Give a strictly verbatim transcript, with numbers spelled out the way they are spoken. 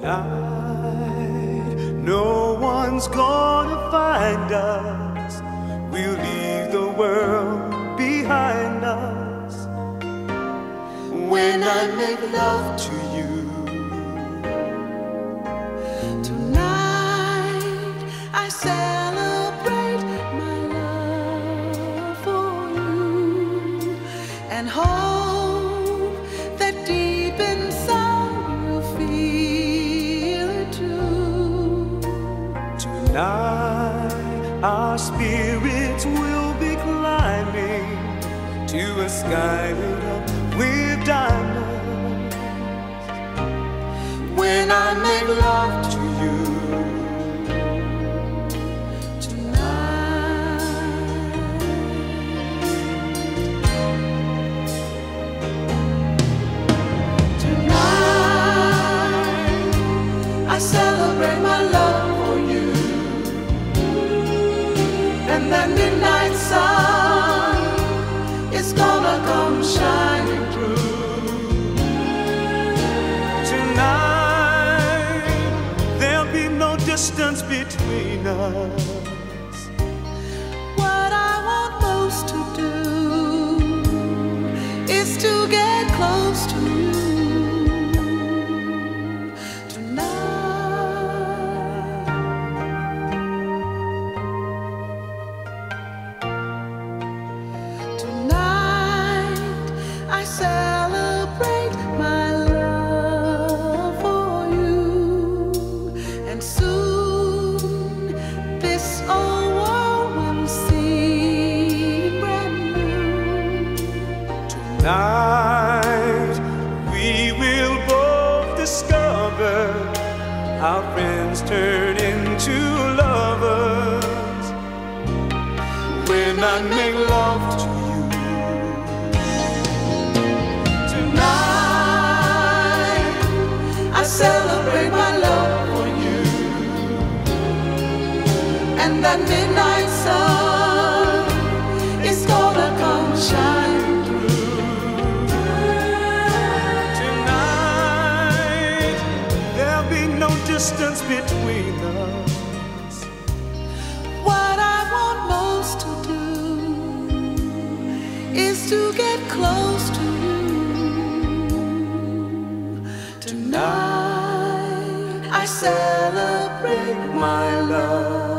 Tonight, no one's gonna find us. We'll leave the world behind us. When I make love to you, tonight I celebrate my love for you and hope that deep inside you feel it too. Tonight our spirits will be climbing to a sky lit up with diamonds. When I make love to you Tonight, tonight I celebrate my love for you, and that midnight sun is gonna come shining through. Tonight there'll be no distance between us. What I want most to do is to get close to you tonight. Tonight I celebrate my love for you, and soon this old world will seem brand new. Tonight we will both discover our friends turn into lovers. When I make love to you Tonight I celebrate my love for you, and that midnight sun is gonna come shining through. tonight, there'll be no distance between us. What I want most to do is to get close to you tonight. I celebrate my love.